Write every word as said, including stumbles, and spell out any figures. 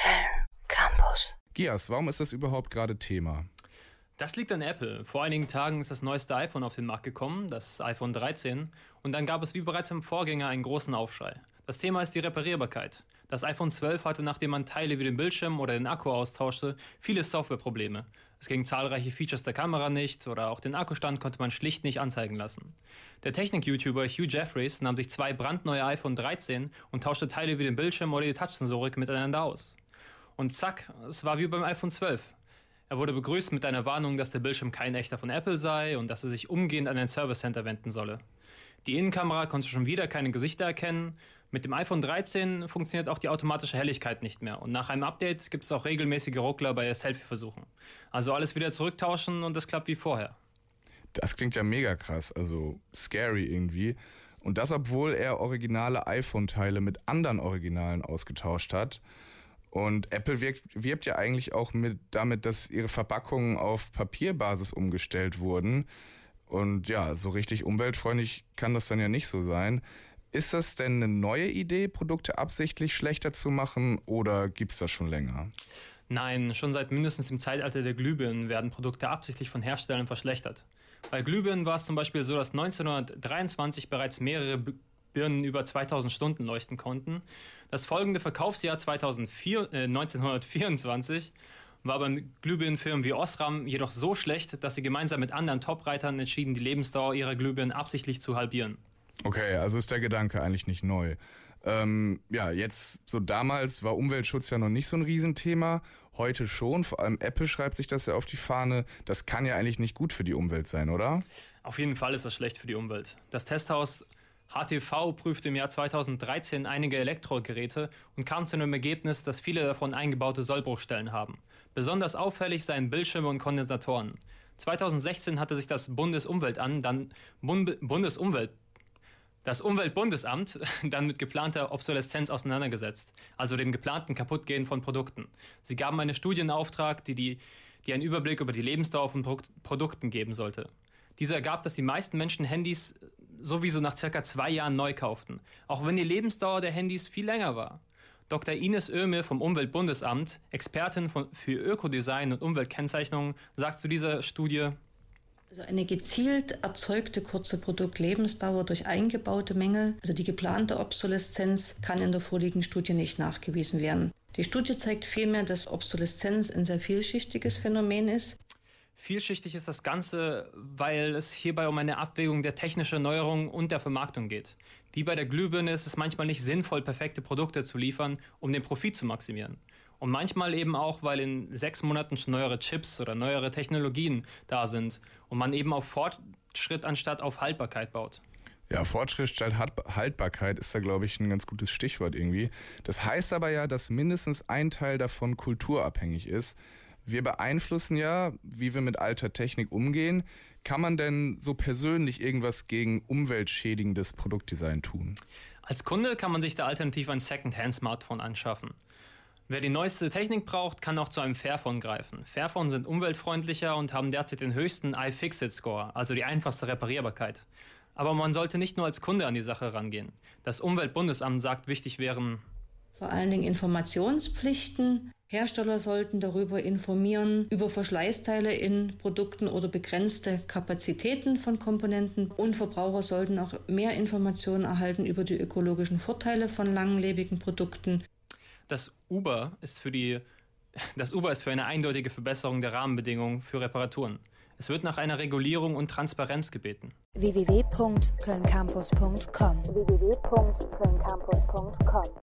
Köln Campus. Gias, warum ist das überhaupt gerade Thema? Das liegt an Apple. Vor einigen Tagen ist das neueste iPhone auf den Markt gekommen, das iPhone dreizehn. Und dann gab es wie bereits im Vorgänger einen großen Aufschrei. Das Thema ist die Reparierbarkeit. Das iPhone zwölf hatte, nachdem man Teile wie den Bildschirm oder den Akku austauschte, viele Softwareprobleme. Es gingen zahlreiche Features der Kamera nicht oder auch den Akkustand konnte man schlicht nicht anzeigen lassen. Der Technik-YouTuber Hugh Jeffreys nahm sich zwei brandneue iPhone dreizehn und tauschte Teile wie den Bildschirm oder die Touchsensorik miteinander aus. Und zack, es war wie beim iPhone zwölf. Er wurde begrüßt mit einer Warnung, dass der Bildschirm kein echter von Apple sei und dass er sich umgehend an ein Service Center wenden solle. Die Innenkamera konnte schon wieder keine Gesichter erkennen. Mit dem iPhone dreizehn funktioniert auch die automatische Helligkeit nicht mehr. Und nach einem Update gibt es auch regelmäßige Ruckler bei Selfie-Versuchen. Also alles wieder zurücktauschen und es klappt wie vorher. Das klingt ja mega krass, also scary irgendwie. Und das, obwohl er originale iPhone-Teile mit anderen Originalen ausgetauscht hat. Und Apple wirkt, wirbt ja eigentlich auch mit damit, dass ihre Verpackungen auf Papierbasis umgestellt wurden. Und ja, so richtig umweltfreundlich kann das dann ja nicht so sein. Ist das denn eine neue Idee, Produkte absichtlich schlechter zu machen, oder gibt's das schon länger? Nein, schon seit mindestens dem Zeitalter der Glühbirnen werden Produkte absichtlich von Herstellern verschlechtert. Bei Glühbirnen war es zum Beispiel so, dass neunzehnhundertdreiundzwanzig bereits mehrere B- Birnen über zweitausend Stunden leuchten konnten. Das folgende Verkaufsjahr zweitausendvier, äh, neunzehnhundertvierundzwanzig war bei Glühbirnenfirmen wie Osram jedoch so schlecht, dass sie gemeinsam mit anderen Top-Reitern entschieden, die Lebensdauer ihrer Glühbirnen absichtlich zu halbieren. Okay, also ist der Gedanke eigentlich nicht neu. Ähm, ja, jetzt, so damals war Umweltschutz ja noch nicht so ein Riesenthema, heute schon, vor allem Apple schreibt sich das ja auf die Fahne, das kann ja eigentlich nicht gut für die Umwelt sein, oder? Auf jeden Fall ist das schlecht für die Umwelt. Das Testhaus H T V prüfte im Jahr zweitausenddreizehn einige Elektrogeräte und kam zu einem Ergebnis, dass viele davon eingebaute Sollbruchstellen haben. Besonders auffällig seien Bildschirme und Kondensatoren. zweitausendsechzehn hatte sich das Bundesumweltamt dann Bund- Bundesumwelt Das Umweltbundesamt dann mit geplanter Obsoleszenz auseinandergesetzt, also dem geplanten Kaputtgehen von Produkten. Sie gaben eine Studie in Auftrag, die, die, die einen Überblick über die Lebensdauer von Pro- Produkten geben sollte. Dieser ergab, dass die meisten Menschen Handys sowieso nach circa zwei Jahren neu kauften, auch wenn die Lebensdauer der Handys viel länger war. Doktor Ines Ömel vom Umweltbundesamt, Expertin von, für Ökodesign und Umweltkennzeichnung, sagt zu dieser Studie: Also eine gezielt erzeugte kurze Produktlebensdauer durch eingebaute Mängel, also die geplante Obsoleszenz, kann in der vorliegenden Studie nicht nachgewiesen werden. Die Studie zeigt vielmehr, dass Obsoleszenz ein sehr vielschichtiges Phänomen ist. Vielschichtig ist das Ganze, weil es hierbei um eine Abwägung der technischen Neuerung und der Vermarktung geht. Wie bei der Glühbirne ist es manchmal nicht sinnvoll, perfekte Produkte zu liefern, um den Profit zu maximieren. Und manchmal eben auch, weil in sechs Monaten schon neuere Chips oder neuere Technologien da sind und man eben auf Fortschritt anstatt auf Haltbarkeit baut. Ja, Fortschritt statt Haltbarkeit ist da, glaube ich, ein ganz gutes Stichwort irgendwie. Das heißt aber ja, dass mindestens ein Teil davon kulturabhängig ist. Wir beeinflussen ja, wie wir mit alter Technik umgehen. Kann man denn so persönlich irgendwas gegen umweltschädigendes Produktdesign tun? Als Kunde kann man sich da alternativ ein Second-Hand-Smartphone anschaffen. Wer die neueste Technik braucht, kann auch zu einem Fairphone greifen. Fairphone sind umweltfreundlicher und haben derzeit den höchsten iFixit-Score, also die einfachste Reparierbarkeit. Aber man sollte nicht nur als Kunde an die Sache rangehen. Das Umweltbundesamt sagt, wichtig wären vor allen Dingen Informationspflichten. Hersteller sollten darüber informieren, über Verschleißteile in Produkten oder begrenzte Kapazitäten von Komponenten. Und Verbraucher sollten auch mehr Informationen erhalten über die ökologischen Vorteile von langlebigen Produkten. Das Uber ist für die, das Uber ist für eine eindeutige Verbesserung der Rahmenbedingungen für Reparaturen. Es wird nach einer Regulierung und Transparenz gebeten. w w w punkt köln campus punkt com w w w punkt köln campus punkt com